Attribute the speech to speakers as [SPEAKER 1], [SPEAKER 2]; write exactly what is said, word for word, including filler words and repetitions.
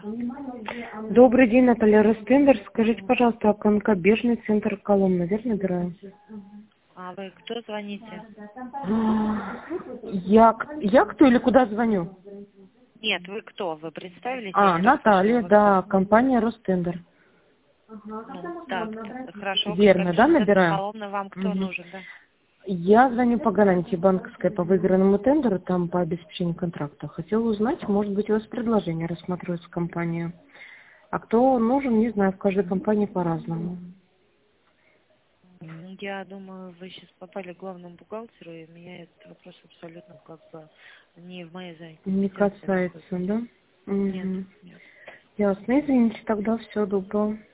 [SPEAKER 1] Добрый день, Наталья Ростендер. Скажите, пожалуйста, Конкобежный центр Коломна, верно набираю?
[SPEAKER 2] А вы кто звоните?
[SPEAKER 1] Я, к- я кто или куда звоню?
[SPEAKER 2] Нет, вы кто? Вы представились? Я
[SPEAKER 1] А,
[SPEAKER 2] не расслышала.
[SPEAKER 1] Наталья,
[SPEAKER 2] Вы
[SPEAKER 1] да,
[SPEAKER 2] кто?
[SPEAKER 1] компания Ростендер.
[SPEAKER 2] Ну, так, т- хорошо.
[SPEAKER 1] Верно, да,
[SPEAKER 2] Конкобежный центр
[SPEAKER 1] набираю?
[SPEAKER 2] Коломна вам кто
[SPEAKER 1] Мгм.
[SPEAKER 2] нужен, да?
[SPEAKER 1] Я звоню по гарантии банковской по выигранному тендеру, там по обеспечению контракта. Хотела узнать, может быть, у вас предложение рассматривается компания. А кто нужен, не знаю, в каждой компании по-разному.
[SPEAKER 2] М, Я думаю, вы сейчас попали к главному бухгалтеру, и меня этот вопрос абсолютно как бы не в моей за-
[SPEAKER 1] Не
[SPEAKER 2] компетенции
[SPEAKER 1] касается,
[SPEAKER 2] находится.
[SPEAKER 1] да?
[SPEAKER 2] Нет,
[SPEAKER 1] Угу.
[SPEAKER 2] нет.
[SPEAKER 1] Ясно, извините, тогда все, доброго.